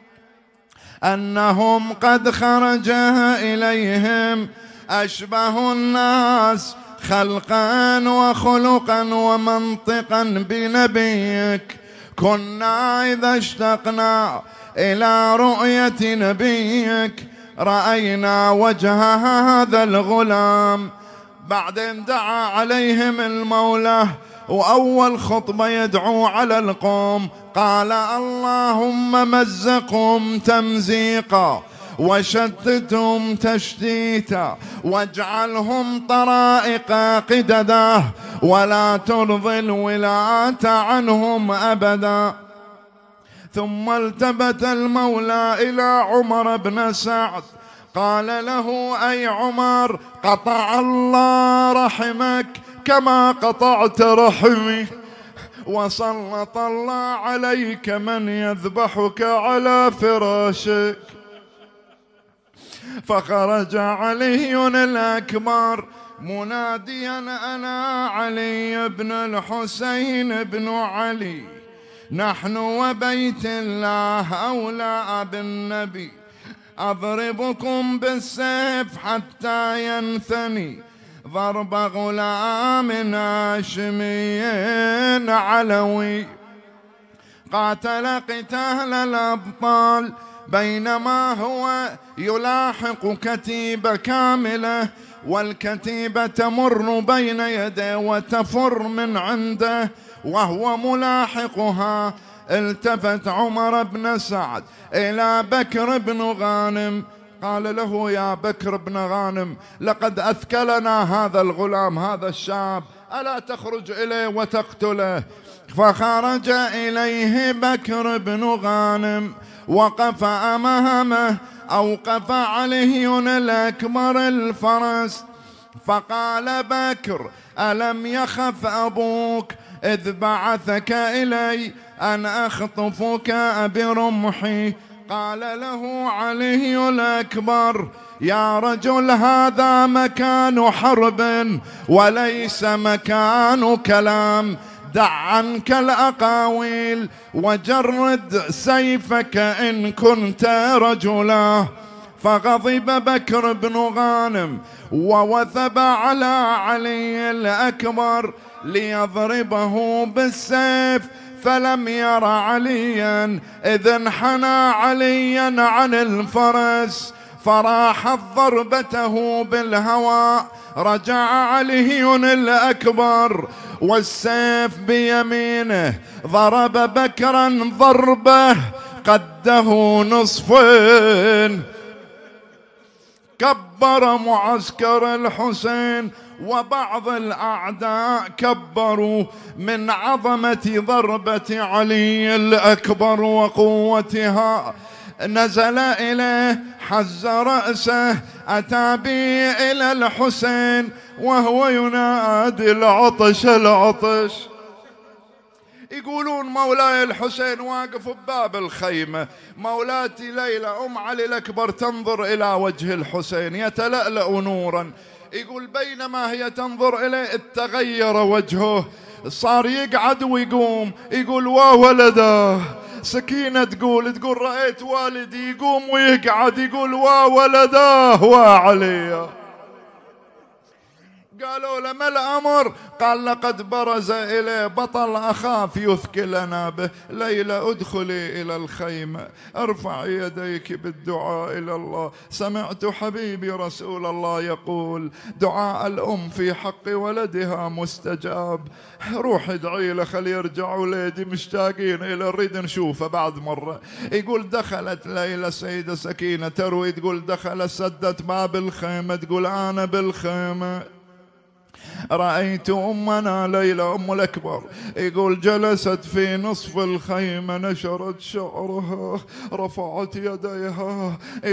أنهم قد خرج إليهم أشبه الناس خلقا وخلقا ومنطقا بنبيك. كنا إذا اشتقنا إلى رؤية نبيك رأينا وجه هذا الغلام. بعدين دعا عليهم المولى، وأول خطبة يدعو على القوم قال: اللهم مزقهم تمزيقا وشتتهم تشتيتا واجعلهم طرائق قددا ولا ترضي الولاة عنهم أبدا. ثم التفت المولى إلى عمر بن سعد قال له: أي عمر، قطع الله رحمك كما قطعت رحمي، وسلط الله عليك من يذبحك على فراشك. فخرج علي الأكبر مناديا: أنا علي بن الحسين بن علي، نحن وبيت الله أولى بالنبي، أضربكم بالسيف حتى ينثني ضرب غلام هاشمي علوي. قاتل قتال الأبطال بينما هو يلاحق كتيبة كاملة، والكتيبة تمر بين يديه وتفر من عنده وهو ملاحقها. التفت عمر بن سعد إلى بكر بن غانم قال له: يا بكر بن غانم، لقد أثكلنا هذا الغلام هذا الشاب، ألا تخرج إليه وتقتله؟ فخرج إليه بكر بن غانم، وقف أمامه، أوقف علي الأكبر الفرس، فقال: بكر، ألم يخف أبوك إذ بعثك إلي أن أخطفك برمحي؟ قال له علي الأكبر: يا رجل، هذا مكان حرب وليس مكان كلام، دع عنك الأقاويل وجرد سيفك إن كنت رجلا. فغضب بكر بن غانم ووثب على علي الأكبر ليضربه بالسيف، فلم ير عليا إذ انحنى عليا عن الفرس فراحت ضربته بالهواء. رجع علي الأكبر والسيف بيمينه، ضرب بكرا ضربه قده نصفين. كبر معسكر الحسين وبعض الأعداء كبروا من عظمة ضربة علي الأكبر وقوتها. نزل إليه، حز رأسه، أتى به إلى الحسين وهو ينادي: العطش العطش. يقولون مولاي الحسين واقف بباب الخيمة، مولاتي ليلى أم علي الأكبر تنظر إلى وجه الحسين يتلألأ نورا. يقول بينما هي تنظر إليه تغير وجهه، صار يقعد ويقوم. يقول: وولده. سكينة تقول رأيت والدي يقوم ويقعد. يقول: وولده وعلي. قالوا له: ما الأمر؟ قال: لقد برز إليه بطل أخاف يثكلنا به. ليلى، ادخلي إلى الخيمة، ارفعي يديك بالدعاء إلى الله. سمعت حبيبي رسول الله يقول: دعاء الأم في حق ولدها مستجاب. روح ادعي له خلي يرجع وليدي، مشتاقين إلى، نريد نشوفه بعد مرة. يقول: دخلت ليلى سيدة سكينة تروي، تقول: دخلت سدت باب الخيمة، تقول: أنا بالخيمة رأيت أمنا ليلى أم الأكبر. يقول: جلست في نصف الخيمة، نشرت شعرها، رفعت يديها: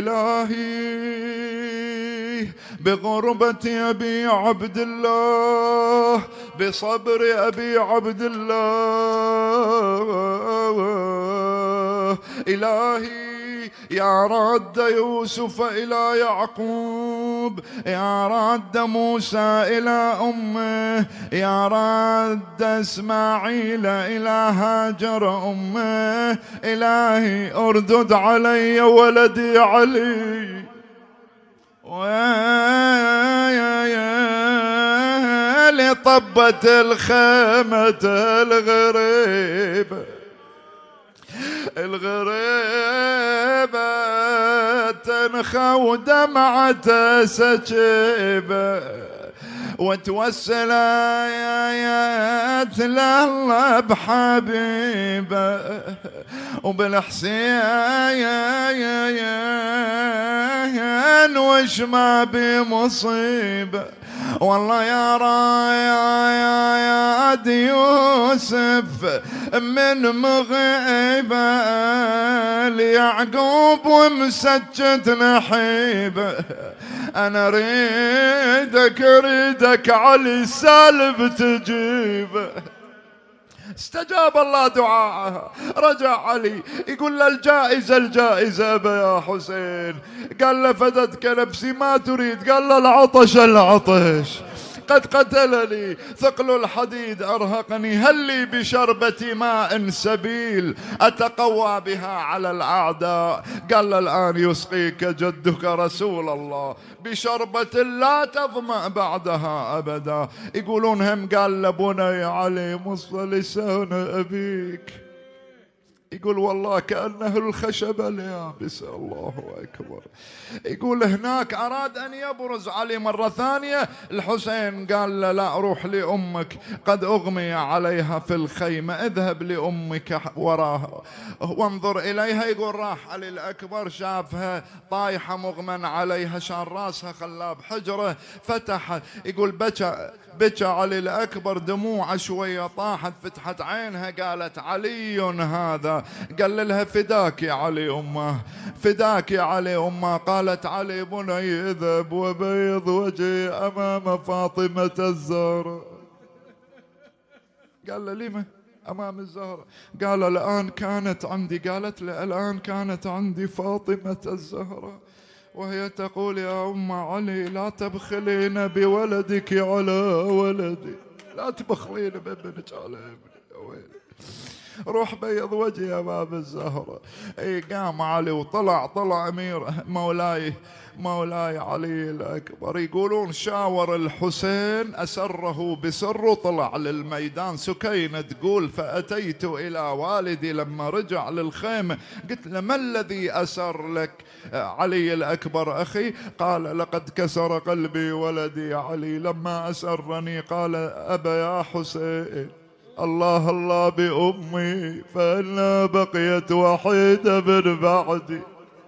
إلهي بغربة أبي عبد الله، بصبر أبي عبد الله، إلهي يا رد يوسف إلى يعقوب، يا رد موسى إلى أمه، يا رد إسماعيل إلى هاجر أمه، إلهي أردد علي ولدي علي. ويا طبت الخيمة الغريبة، الغريبة تنخى ودمعة سكيبة، وتوسل آيات لله بحبيبه، وبالحسين وش ما بمصيبة. والله يا رايد يوسف من مغيبة ليعقوب ومسجد نحيبه، أنا ريدك علي سالب تجيبه. استجاب الله دعاءها، رجع علي يقول له الجائزة يا حسين. قال له فدتك نفسي ما تريد، قال له العطش قد قتلني، ثقل الحديد أرهقني، هل لي بشربة ماء سبيل أتقوى بها على الأعداء. قال له الآن يسقيك جدك رسول الله بشربة لا تظمأ بعدها أبدا. يقولون هم قال لبني علي مص لسان أبيك، يقول والله كأنه الخشبة اليابسة. الله أكبر. يقول هناك أراد أن يبرز علي مرة ثانية، الحسين قال له لا، روح لأمك قد أغمي عليها في الخيمة، اذهب لأمك وراها وانظر إليها. يقول راح علي الأكبر شافها طايحة مغمى عليها، شان راسها خلاه بحجره، فتح. يقول بكى علي الأكبر، دموع شوية طاحت، فتحت عينها قالت علي هذا. قال لها فداك يا علي أمه، فداك يا علي أمه. قالت علي بني اذهب وبيض وجهي أمام فاطمة الزهراء. قال له لما أمام الزهراء؟ قال الآن كانت عندي، قالت له الآن كانت عندي فاطمة الزهراء وهي تقول يا أم علي لا تبخلين بولدك على ولدي، لا تبخلين بابنك على ابني. روح بيض وجهي أمام الزهرة. قام علي وطلع أمير مولاي علي الأكبر. يقولون شاور الحسين أسره بسر وطلع للميدان. سكينة تقول فأتيت إلى والدي لما رجع للخيمة، قلت له ما الذي أسر لك علي الأكبر أخي؟ قال لقد كسر قلبي ولدي علي لما أسرني، قال أبا يا حسين الله بأمي فإنها بقيت وحيدة من بعدي.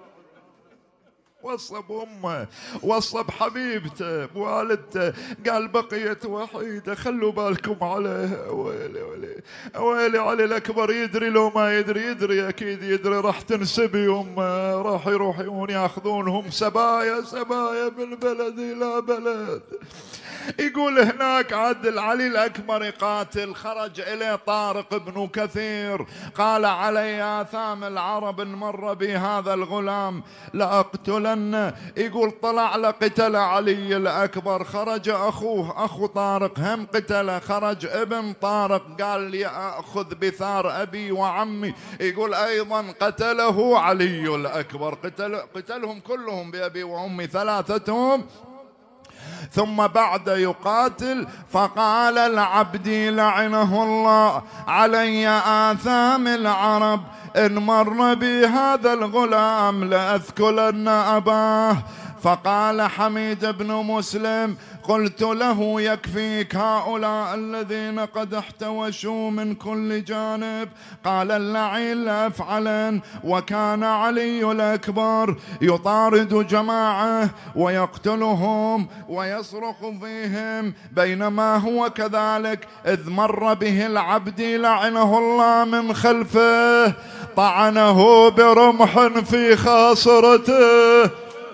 وصى بأمه، وصى بحبيبته بوالدته، قال بقيت وحيدة خلوا بالكم عليها. ويلي علي الأكبر يدري لو ما يدري أكيد يدري، راح تنسبي أمه، راح يروحون ياخذونهم سبايا من بلد إلى بلد. يقول هناك عدل علي الأكبر يقاتل، خرج إليه طارق بن كثير، قال علي آثام العرب إن مر بي هذا الغلام لأقتلن. يقول طلع لقتل علي الأكبر، خرج أخوه أخو طارق هم قتله، خرج ابن طارق قال لي أخذ بثار أبي وعمي. يقول أيضا قتله علي الأكبر، قتلهم كلهم بأبي وأمي ثلاثتهم. ثم بعد يقاتل فقال العبدي لعنه الله علي آثام العرب إن مر بي هذا الغلام لأثكلن أباه. فقال حميد بن مسلم قلت له يكفيك هؤلاء الذين قد احتوشوا من كل جانب. قال اللعين لأفعلن. وكان علي الأكبر يطارد جماعة ويقتلهم ويصرخ فيهم، بينما هو كذلك إذ مر به العبدي لعنه الله من خلفه طعنه برمح في خاصرته.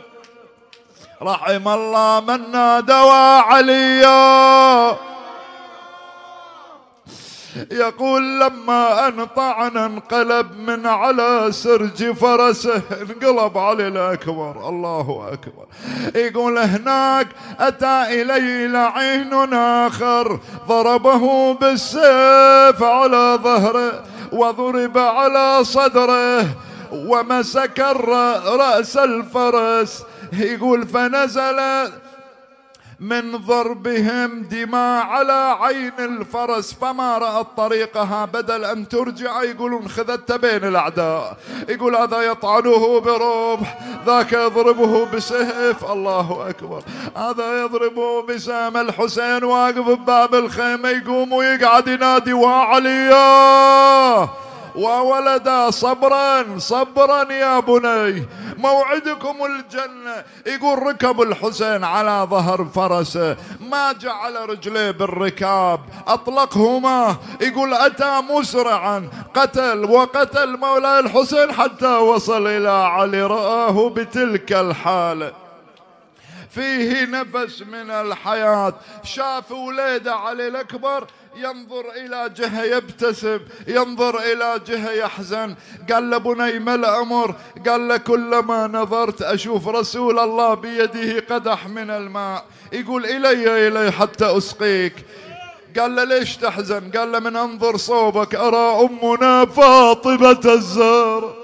رحم الله من نادى عليا. يقول لما أنطعنا انقلب من على سرج فرسه، انقلب علي الأكبر. الله أكبر. يقول هناك أتى إلي لعين آخر ضربه بالسيف على ظهره وضرب على صدره ومسك رأس الفرس. يقول فنزل من ضربهم دماء على عين الفرس، فما رأت طريقها بدل أن ترجع. يقولون خذت بين الأعداء. يقول هذا يطعنه برمح، ذاك يضربه بسيف. الله أكبر. هذا يضربه بسهم. الحسين واقف بباب الخيمة يقوم ويقعد ينادي وعليا وولدا صبرا صبرا يا بني موعدكم الجنة. يقول ركب الحسين على ظهر فرسه، ما جعل رجليه بالركاب، أطلقهما. يقول أتى مسرعا قتل وقتل مولاي الحسين حتى وصل إلى علي، رآه بتلك الحالة فيه نفس من الحياة. شاف وليده علي الأكبر ينظر إلى جهة يبتسم، ينظر إلى جهة يحزن. قال له بني ما الأمر؟ قال له كلما نظرت أشوف رسول الله بيده قدح من الماء. يقول إلي حتى أسقيك. قال له ليش تحزن؟ قال له من أنظر صوبك أرى أمنا فاطمة الزهراء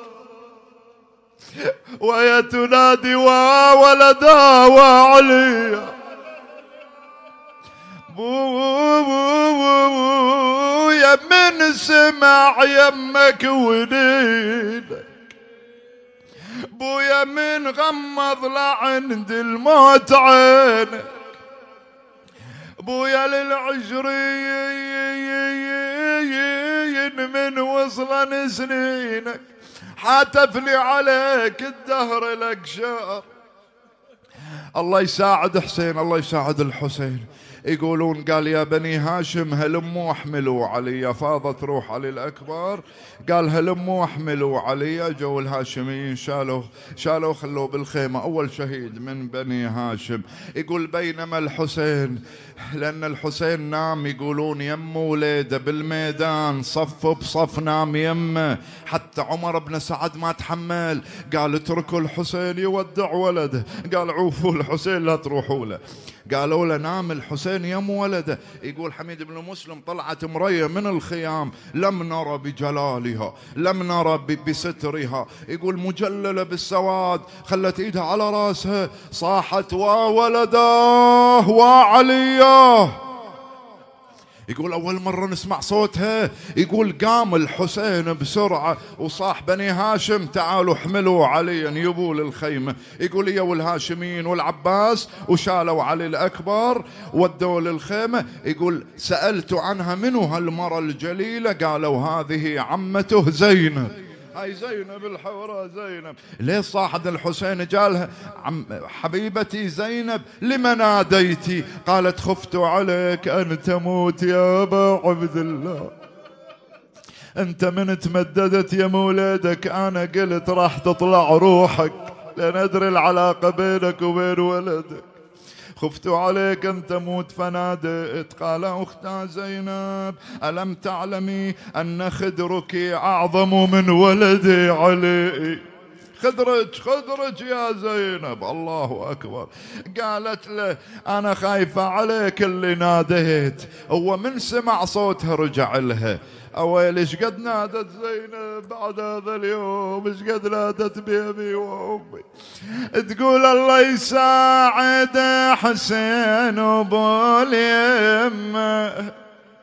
وهي تنادي وولدا وعلي. بويا من سمع يمك ونينك، بويا من غمض لعند الموت عينك، بويا للعشرين من وصلا سنينك، حاتف لي عليك الدهر لك شهر. الله يساعد حسين، الله يساعد الحسين. يقولون قال يا بني هاشم هلموا احملوا علي. فاضت روح علي الأكبر، قال هلموا احملوا علي. جو الهاشميين شالوا خلوه بالخيمة. أول شهيد من بني هاشم. يقول بينما الحسين، لأن الحسين نام يقولون يم وليده بالميدان صف بصف، نام يمه حتى عمر بن سعد ما تحمل، قال اتركوا الحسين يودع ولده. قال عوفوا الحسين لا تروحوا له. قالوا له نام الحسين يم ولده. يقول حميد بن مسلم طلعت مرية من الخيام، لم نرى بجلالها، لم نرى بسترها. يقول مجللة بالسواد، خلت ايدها على راسها، صاحت وولداه وعلياه. يقول أول مرة نسمع صوتها. يقول قام الحسين بسرعة وصاح بني هاشم تعالوا احملوا عليا يبوا للخيمة. يقول يا والهاشمين والعباس وشالوا علي الأكبر ودوا للخيمة. يقول سألت عنها منو هالمرة الجليلة؟ قالوا هذه عمته زينب. هاي زينب الحوراء زينب. ليه صاحب الحسين جالها حبيبتي زينب لما ناديتي؟ قالت خفت عليك أن تموت يا أبا عبد الله، أنت من تمددت يا مولدك أنا قلت راح تطلع روحك، لأن أدري العلاقة بينك وبين ولدك، خفت عليك أن تموت فناديت. قال أختها زينب ألم تعلمي أن خدرك أعظم من ولدي علي؟ خدرج يا زينب. الله أكبر. قالت له أنا خايفة عليك اللي ناديت. هو من سمع صوتها رجع لها. أويل إيش قد نادت زينب بعد هذا اليوم، إيش قد نادت بأبي وأمي. تقول الله يساعد حسين وأبو اليمة،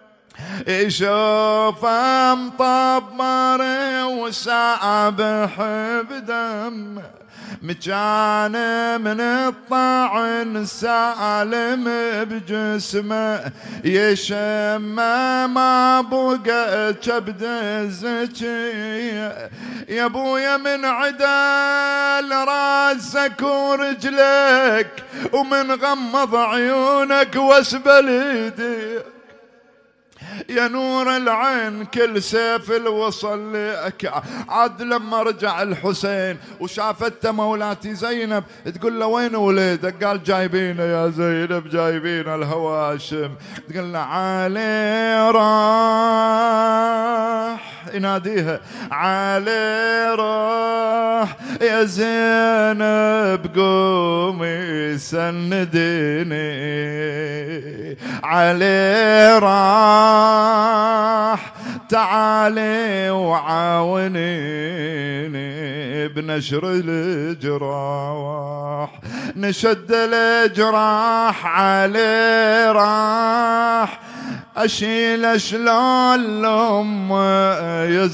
يشوف مطب مري وسعب حب دم، مكان من الطعن سالم بجسمه، يشم ما بقى كبد الزكية. يا ابويا من عدل راسك ورجلك ومن غمض عيونك واسبل ايديك، يا نور العين كل سيف الوصل لك. عاد لما رجع الحسين وشافته مولاتي زينب تقول له وين وليدك؟ قال جايبينه يا زينب، جايبينه الهواشم. تقول له علي راح، يناديها علي راح يا زينب قومي سنديني، علي راح تعالي وعاونيني بنشر الجراح، نشد الجراح علي راح أشيل شلون الأم يا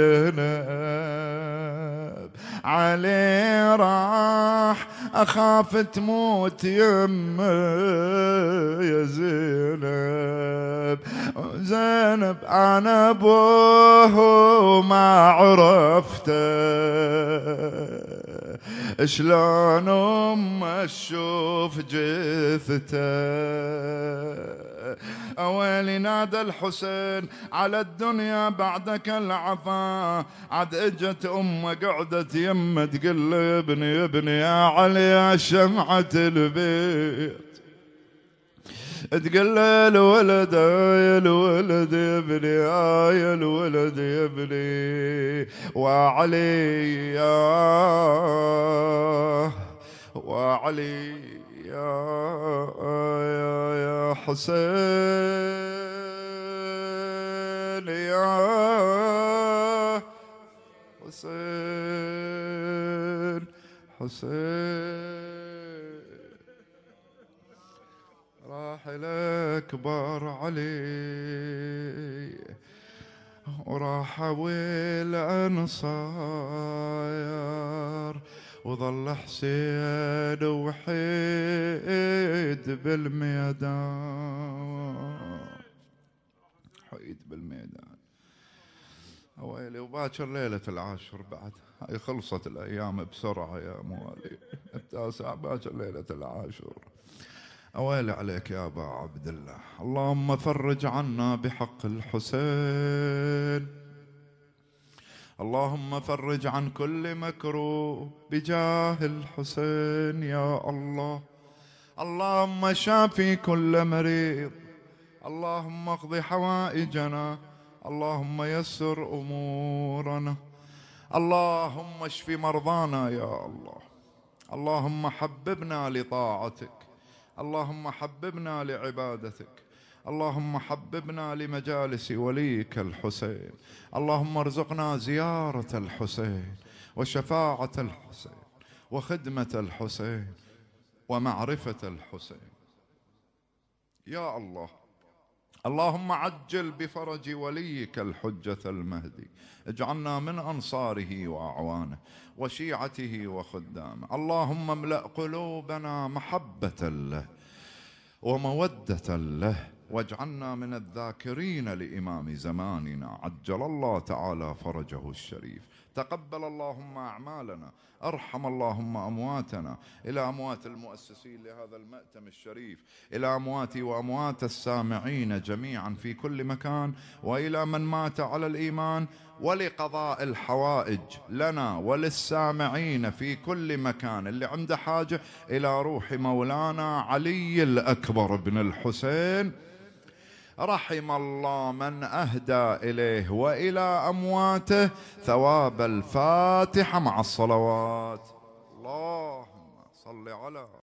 زينب، علي راح أخاف تموت يمه يا زينب. زينب أنا أبوه ما عرفته، شلون أم تشوف جثته. أويلي نادى الحسين على الدنيا بعدك العفا، عد اجت أمه قعدت يمه تقول له ابني ابني يا علي يا شمعة البيت، تقول له الولد يا الولد يا ابني يا الولد يا ابني، وعلي وعلي يا حسين يا حسين حسين، راح الأكبر علي وراح ويل أنصار، وظل حسين وحيد بالميدان، حيد بالميدان. ويلي وباكر ليلة العاشر بعد، هاي خلصت الأيام بسرعة يا موالي، التاسع باكر ليلة العاشر. أويلي عليك يا أبا عبد الله. اللهم فرج عنا بحق الحسين، اللهم فرج عن كل مكروه بجاه الحسين يا الله. اللهم شافي كل مريض، اللهم اقض حوائجنا، اللهم يسر أمورنا، اللهم اشف مرضانا يا الله. اللهم حببنا لطاعتك، اللهم حببنا لعبادتك، اللهم حببنا لمجالس وليك الحسين، اللهم ارزقنا زيارة الحسين وشفاعة الحسين وخدمة الحسين ومعرفة الحسين يا الله. اللهم عجل بفرج وليك الحجة المهدي، اجعلنا من أنصاره وأعوانه وشيعته وخدامه. اللهم املأ قلوبنا محبة له ومودة له، واجعلنا من الذاكرين لإمام زماننا عجل الله تعالى فرجه الشريف. تقبل اللهم أعمالنا، ارحم اللهم أمواتنا، إلى أموات المؤسسين لهذا المأتم الشريف، إلى أمواتي وأموات السامعين جميعا في كل مكان، وإلى من مات على الإيمان، ولقضاء الحوائج لنا وللسامعين في كل مكان اللي عنده حاجة إلى روح مولانا علي الأكبر بن الحسين. رحم الله من أهدى إليه وإلى أمواته ثواب الفاتحة مع الصلوات. اللهم صل على